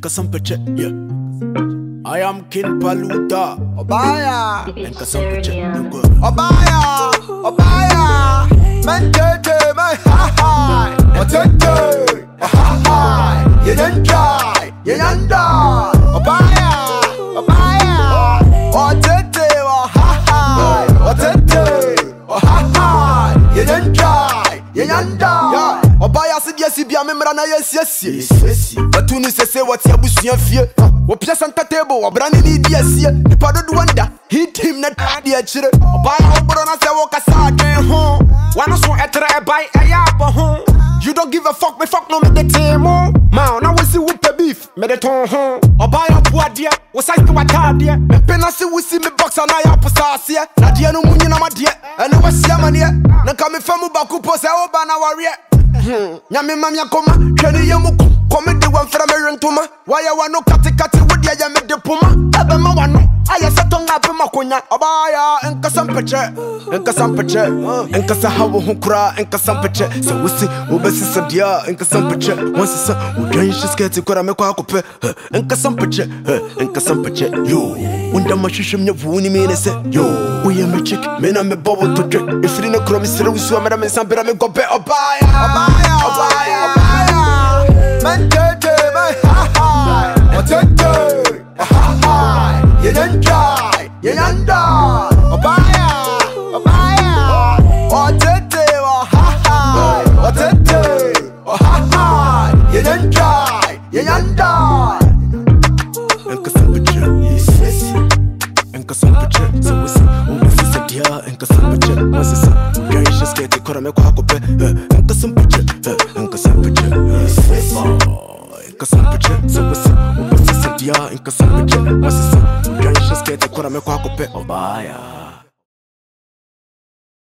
Enkasampeche, yeah. I am King Paluta. Obaya, Enkasampeche, Obaya, Obaya, Mentete, my ha, Otete, ha, Yenenjai, Yenanda, Obaya, Obaya, Otete, ha, Otete, ha, Yenenjai, Yenanda. Obaya said yes, be a member, yes. But when you say what's your bush, your fear, what piece on the table, or brandy need yes, the part of the wonder, hit him not the edge. Obaya, Obrona, say, walk aside, home. One of so at a buy a yap home. You don't give a fuck, me fuck no me the team, man. I will see whoop a beef, me the tone home. Obaya, poor dear, was I to a card, dear. Me penasi will see me box and I up a sauce here. Nadia no moon, my dear, and I was Yamania. Now come from Bakupo, say, Obana warrior. Nyame mamia koma hwene yemuko come de wan fra me rentoma why I want no kati with the ya me de puma ebe ma wano aya setonga be makonya obaya enkasa hawo ho kura enkasampeche se wusi obesi sadia enkasampeche once sa udwan shisketi kura me kwa akopɛ enkasampeche yo unda mahwehwem nya vuni me ne se yo we am a chick me na me bobo to dwe efiri na kuro me sere wusu amara me sambera me gobe obaya Mentete, my ha, Otete, ha, Yenenjai, Yenanda, Obaya, Otete, ha, Otete, ha, Yenenjai, Yenanda. Enkasampeche, yes. Enkasampeche, so we see sadia, enkasampeche, masisa, gaisha skete kora me kwa akopɛ enkasampeche, enkasampeche, so we see sadia, enkasampeche, masisa, gaisha skete kora me kwa akopɛ obaya.